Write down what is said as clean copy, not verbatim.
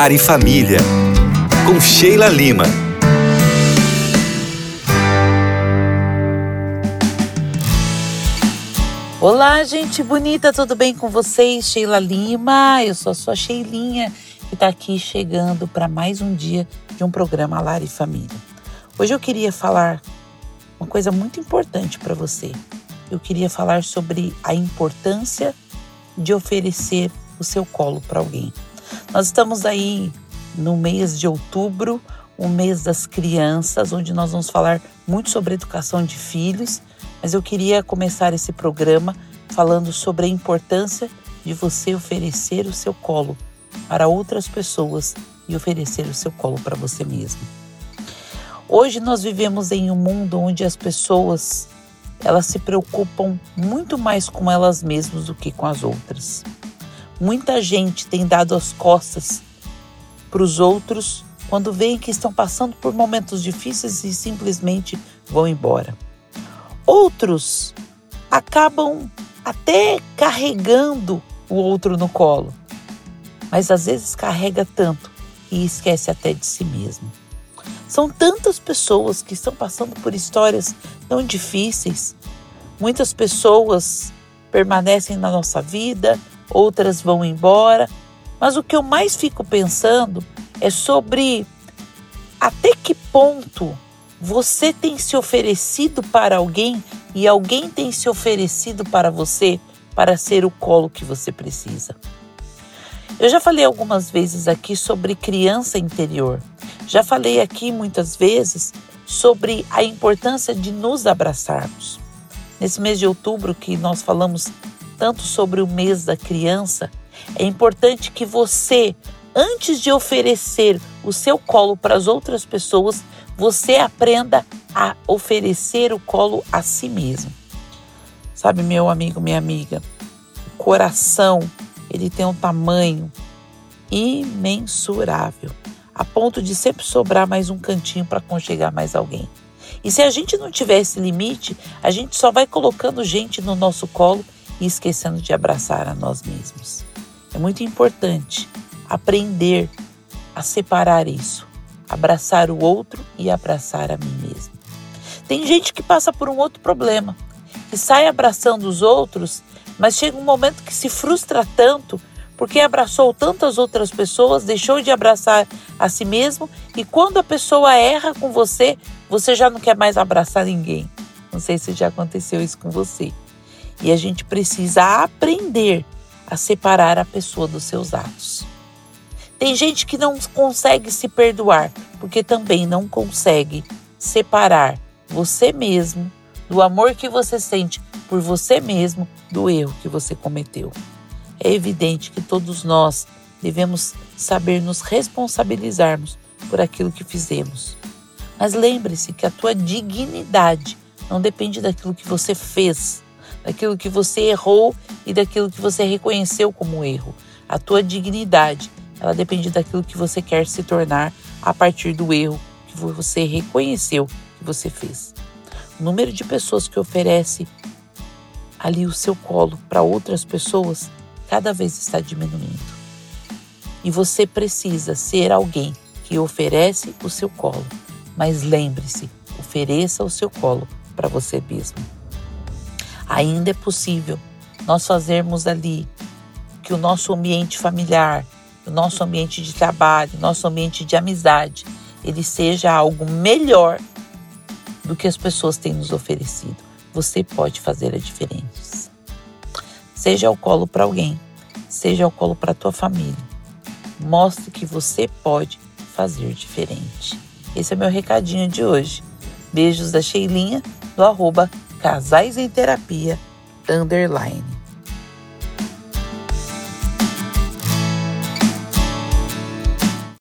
Lar e Família, com Sheila Lima. Olá, gente bonita, tudo bem com vocês? Sheila Lima, eu sou a sua Sheilinha, que está aqui chegando para mais um dia de um programa Lar e Família. Hoje eu queria falar uma coisa muito importante para você. Eu queria falar sobre a importância de oferecer o seu colo para alguém. Nós estamos aí no mês de outubro, o mês das crianças, onde nós vamos falar muito sobre educação de filhos, mas eu queria começar esse programa falando sobre a importância de você oferecer o seu colo para outras pessoas e oferecer o seu colo para você mesmo. Hoje nós vivemos em um mundo onde as pessoas elas se preocupam muito mais com elas mesmas do que com as outras. Muita gente tem dado as costas para os outros quando veem que estão passando por momentos difíceis e simplesmente vão embora. Outros acabam até carregando o outro no colo, mas às vezes carrega tanto e esquece até de si mesmo. São tantas pessoas que estão passando por histórias tão difíceis. Muitas pessoas permanecem na nossa vida, outras vão embora. Mas o que eu mais fico pensando é sobre até que ponto você tem se oferecido para alguém e alguém tem se oferecido para você para ser o colo que você precisa. Eu já falei algumas vezes aqui sobre criança interior. Já falei aqui muitas vezes sobre a importância de nos abraçarmos. Nesse mês de outubro que nós falamos tanto sobre o mês da criança, é importante que você, antes de oferecer o seu colo para as outras pessoas, você aprenda a oferecer o colo a si mesmo. Sabe, meu amigo, minha amiga, o coração, ele tem um tamanho imensurável, a ponto de sempre sobrar mais um cantinho para aconchegar mais alguém. E se a gente não tiver esse limite, a gente só vai colocando gente no nosso colo e esquecendo de abraçar a nós mesmos. É muito importante aprender a separar isso, abraçar o outro e abraçar a mim mesmo. Tem gente que passa por um outro problema, que sai abraçando os outros, mas chega um momento que se frustra tanto porque abraçou tantas outras pessoas, deixou de abraçar a si mesmo e quando a pessoa erra com você, você já não quer mais abraçar ninguém. Não sei se já aconteceu isso com você. E a gente precisa aprender a separar a pessoa dos seus atos. Tem gente que não consegue se perdoar porque também não consegue separar você mesmo do amor que você sente por você mesmo do erro que você cometeu. É evidente que todos nós devemos saber nos responsabilizarmos por aquilo que fizemos. Mas lembre-se que a tua dignidade não depende daquilo que você fez, daquilo que você errou e daquilo que você reconheceu como erro. A tua dignidade, ela depende daquilo que você quer se tornar a partir do erro que você reconheceu que você fez. O número de pessoas que oferece ali o seu colo para outras pessoas cada vez está diminuindo. E você precisa ser alguém que oferece o seu colo. Mas lembre-se, ofereça o seu colo para você mesmo. Ainda é possível nós fazermos ali que o nosso ambiente familiar, o nosso ambiente de trabalho, o nosso ambiente de amizade, ele seja algo melhor do que as pessoas têm nos oferecido. Você pode fazer a diferença. Seja o colo para alguém, seja o colo para a tua família. Mostre que você pode fazer diferente. Esse é meu recadinho de hoje. Beijos da Sheilinha, do @casaisemterapia_.